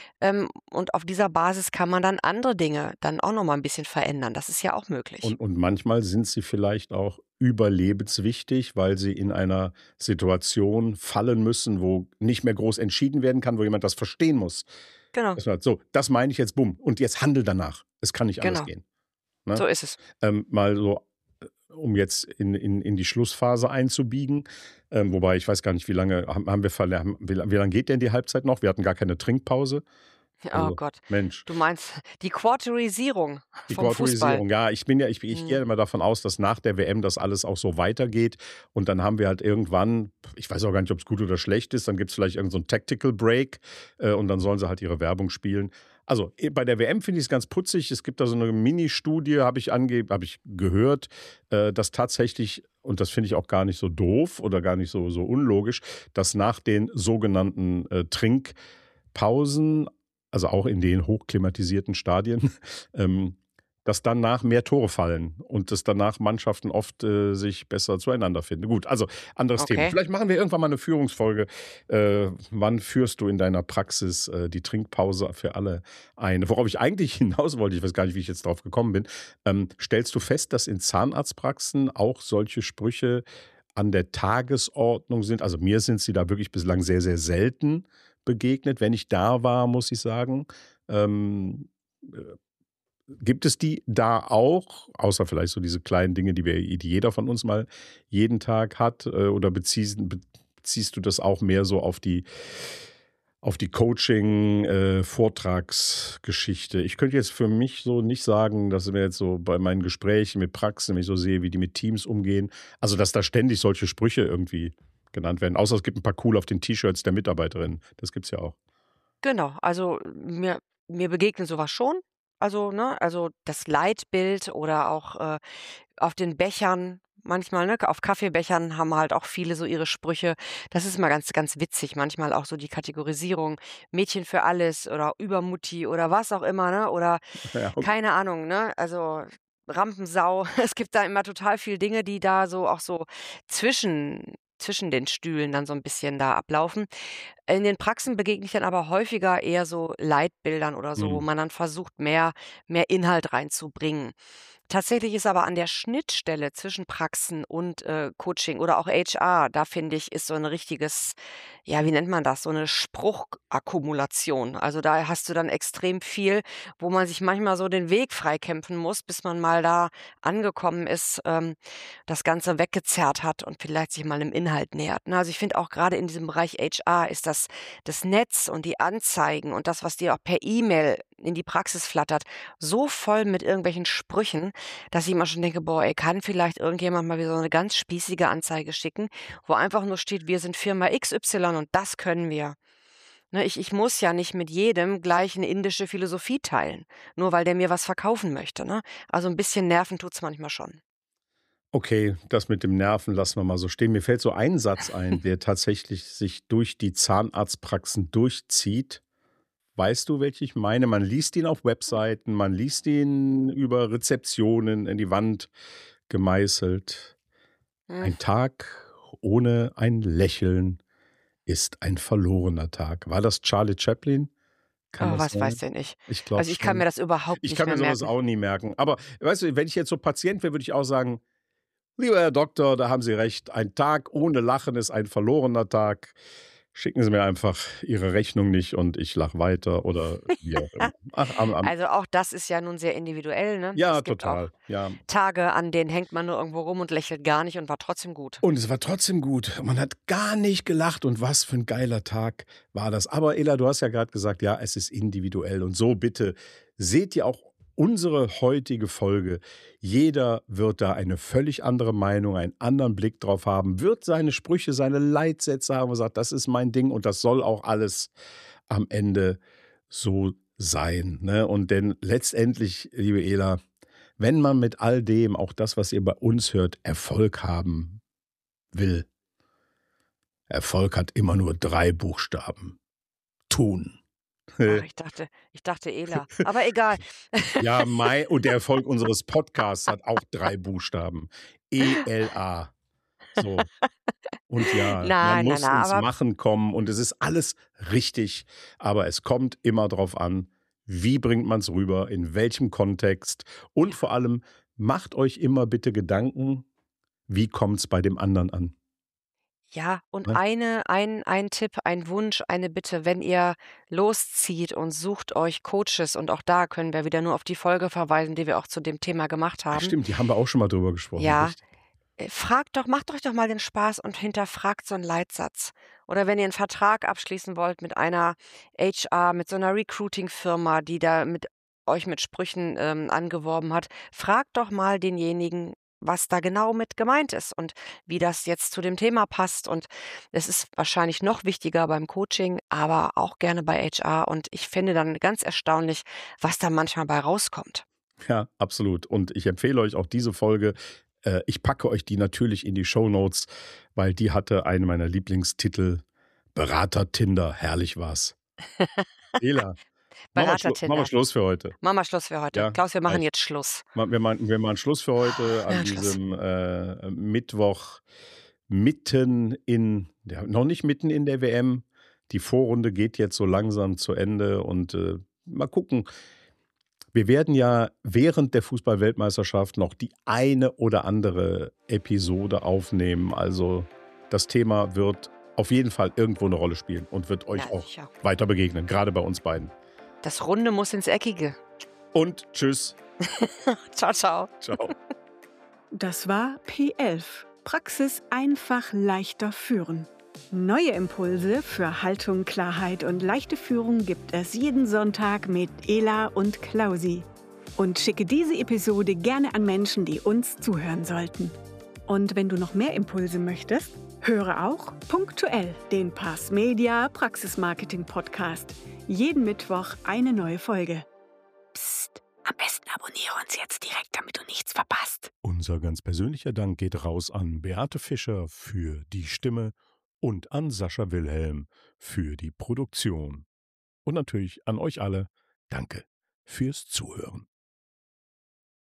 Und auf dieser Basis kann man dann andere Dinge dann auch noch mal 'n bisschen verändern. Das ist ja auch möglich. Und manchmal sind sie vielleicht auch überlebenswichtig, weil sie in einer Situation fallen müssen, wo nicht mehr groß entschieden werden kann, wo jemand das verstehen muss. Genau, Das war so, das meine ich jetzt, bumm, und jetzt handel danach. Es kann nicht anders genau. gehen, ne? So ist es. Mal so, um jetzt in die Schlussphase einzubiegen, wobei ich weiß gar nicht, wie lange haben wir verler wie lang geht denn die Halbzeit noch? Wir hatten gar keine Trinkpause. Oh Also, Gott. Mensch. Du meinst die Quarterisierung Die vom Fußball. Quarterisierung, ja, ich gehe Mhm. immer davon aus, dass nach der WM das alles auch so weitergeht und dann haben wir halt irgendwann, ich weiß auch gar nicht, ob es gut oder schlecht ist, dann gibt es vielleicht irgend so 'n Tactical Break, und dann sollen sie halt ihre Werbung spielen. Also, bei der WM finde ich es ganz putzig. Es gibt da so eine Ministudie, habe ich gehört, dass tatsächlich, und das finde ich auch gar nicht so doof oder gar nicht so unlogisch, dass nach den sogenannten, Trinkpausen, also auch in den hochklimatisierten Stadien, ähm, dass danach mehr Tore fallen und dass danach Mannschaften oft, sich besser zueinander finden. Gut, also anderes Thema. Okay. Vielleicht machen wir irgendwann mal eine Führungsfolge. Wann führst du in deiner Praxis, die Trinkpause für alle ein? Worauf ich eigentlich hinaus wollte, ich weiß gar nicht, wie ich jetzt drauf gekommen bin, stellst du fest, dass in Zahnarztpraxen auch solche Sprüche an der Tagesordnung sind? Also, mir sind sie da wirklich bislang sehr, sehr selten begegnet. Wenn ich da war, muss ich sagen. Ähm, äh, Gibt es die da auch, außer vielleicht so diese kleinen Dinge, die jeder von uns mal jeden Tag hat, oder beziehst du das auch mehr so auf die Coaching, Vortragsgeschichte? Ich könnte jetzt für mich so nicht sagen, dass mir jetzt so bei meinen Gesprächen mit Praxen, wenn ich so sehe, wie die mit Teams umgehen, also, dass da ständig solche Sprüche irgendwie genannt werden, außer es gibt ein paar cool auf den T-Shirts der Mitarbeiterin. Das gibt's ja auch. Genau, also mir begegnet sowas schon. Also, ne, also das Leitbild oder auch, auf den Bechern manchmal, ne, auf Kaffeebechern haben halt auch viele so ihre Sprüche. Das ist immer ganz, ganz witzig. Manchmal auch so die Kategorisierung Mädchen für alles oder Übermutti oder was auch immer, ne, oder Ja, keine Ahnung, ne? Also, Rampensau. Es gibt da immer total viel Dinge, die da so auch so zwischen den Stühlen dann so ein bisschen da ablaufen. In den Praxen begegne ich dann aber häufiger eher so Leitbildern oder so, wo mhm. man dann versucht, mehr Inhalt reinzubringen. Tatsächlich ist aber an der Schnittstelle zwischen Praxen und, Coaching oder auch HR, da finde ich, ist so ein richtiges, ja, wie nennt man das, so eine Spruchakkumulation. Also, da hast du dann extrem viel, wo man sich manchmal so den Weg freikämpfen muss, bis man mal da angekommen ist, das Ganze weggezerrt hat und vielleicht sich mal 'nem Inhalt nähert. Ne? Also ich finde auch gerade in diesem Bereich HR ist das Netz und die Anzeigen und das, was dir auch per E-Mail in die Praxis flattert, so voll mit irgendwelchen Sprüchen, dass ich immer schon denke, boah, kann vielleicht irgendjemand mal wieder so eine ganz spießige Anzeige schicken, wo einfach nur steht, wir sind Firma XY und das können wir. Ne, ich muss ja nicht mit jedem gleich eine indische Philosophie teilen, nur weil der mir was verkaufen möchte, ne? Also ein bisschen nerven tut's manchmal schon. Okay, das mit dem Nerven lassen wir mal so stehen. Mir fällt so ein Satz ein, der tatsächlich sich durch die Zahnarztpraxen durchzieht. Weißt du, welchen ich meine? Man liest ihn auf Webseiten, man liest ihn über Rezeptionen in die Wand gemeißelt. Hm. Ein Tag ohne ein Lächeln ist ein verlorener Tag. War das Charlie Chaplin? Kann Oh, das was weiß sein? der nicht. Ich glaube Also, ich kann schon. mir das überhaupt Ich nicht kann mehr mir sowas merken. auch nie merken. Aber weißt du, wenn ich jetzt so Patient wäre, würde ich auch sagen, lieber Herr Doktor, da haben Sie recht. Ein Tag ohne Lachen ist ein verlorener Tag. Schicken Sie mir einfach Ihre Rechnung nicht und ich lache weiter oder wie auch immer. Also, auch das ist ja nun sehr individuell, ne? Ja, Es gibt auch total. Ja. Tage, an denen hängt man nur irgendwo rum und lächelt gar nicht und war trotzdem gut. Und es war trotzdem gut. Man hat gar nicht gelacht und was für ein geiler Tag war das. Aber Ela, du hast ja gerade gesagt, ja, es ist individuell. Und so bitte seht ihr auch unsere heutige Folge. Jeder wird da eine völlig andere Meinung, einen anderen Blick drauf haben, wird seine Sprüche, seine Leitsätze haben und sagt, das ist mein Ding und das soll auch alles am Ende so sein. Ne? Und denn letztendlich, liebe Ela, wenn man mit all dem, auch das, was ihr bei uns hört, Erfolg haben will, Erfolg hat immer nur 3 Buchstaben. Tun. Ach, ich dachte Ela. Aber egal. Ja, und der Erfolg unseres Podcasts hat auch 3 Buchstaben. ELA. So. Und ja, man Nein, muss ins aber Machen kommen und es ist alles richtig, aber es kommt immer drauf an, wie bringt man es rüber, in welchem Kontext und vor allem macht euch immer bitte Gedanken, wie kommt es bei dem anderen an. ja, und Ne? ein Tipp, ein Wunsch, eine Bitte, wenn ihr loszieht und sucht euch Coaches und auch da können wir wieder nur auf die Folge verweisen, die wir auch zu dem Thema gemacht Ach haben. stimmt, die haben wir auch schon mal drüber gesprochen, Ja, richtig? macht euch doch mal den Spaß und hinterfragt so einen Leitsatz. Oder wenn ihr einen Vertrag abschließen wollt mit einer HR, mit so einer Recruiting-Firma, die da mit euch mit Sprüchen, angeworben hat, fragt doch mal denjenigen, was da genau mit gemeint ist und wie das jetzt zu dem Thema passt. Und es ist wahrscheinlich noch wichtiger beim Coaching, aber auch gerne bei HR. Und ich finde dann ganz erstaunlich, was da manchmal bei rauskommt. Ja, absolut. Und ich empfehle euch auch diese Folge. Ich packe euch die natürlich in die Shownotes, weil die hatte einen meiner Lieblingstitel. Berater Tinder, herrlich war's. Ela, machen wir Berater-Tinder. Schluss für heute. Machen wir Schluss für heute. Ja, Klaus, wir machen reicht. jetzt Schluss. Wir machen Schluss für heute an Ja, Schluss. diesem Mittwoch, noch nicht mitten in der WM. Die Vorrunde geht jetzt so langsam zu Ende und mal gucken. Wir werden ja während der Fußball-Weltmeisterschaft noch die eine oder andere Episode aufnehmen. Also das Thema wird auf jeden Fall irgendwo eine Rolle spielen und wird euch Ja, auch sicher. weiter begegnen, gerade bei uns beiden. Das Runde muss ins Eckige. Und tschüss. Ciao, ciao. Ciao. Das war P11. Praxis einfach leichter führen. Neue Impulse für Haltung, Klarheit und leichte Führung gibt es jeden Sonntag mit Ela und Klausi. Und schicke diese Episode gerne an Menschen, die uns zuhören sollten. Und wenn du noch mehr Impulse möchtest, höre auch punktuell den Pass Media Praxismarketing Podcast. Jeden Mittwoch eine neue Folge. Psst, am besten abonniere uns jetzt direkt, damit du nichts verpasst. Unser ganz persönlicher Dank geht raus an Beate Fischer für die Stimme und an Sascha Wilhelm für die Produktion. Und natürlich an euch alle. Danke fürs Zuhören.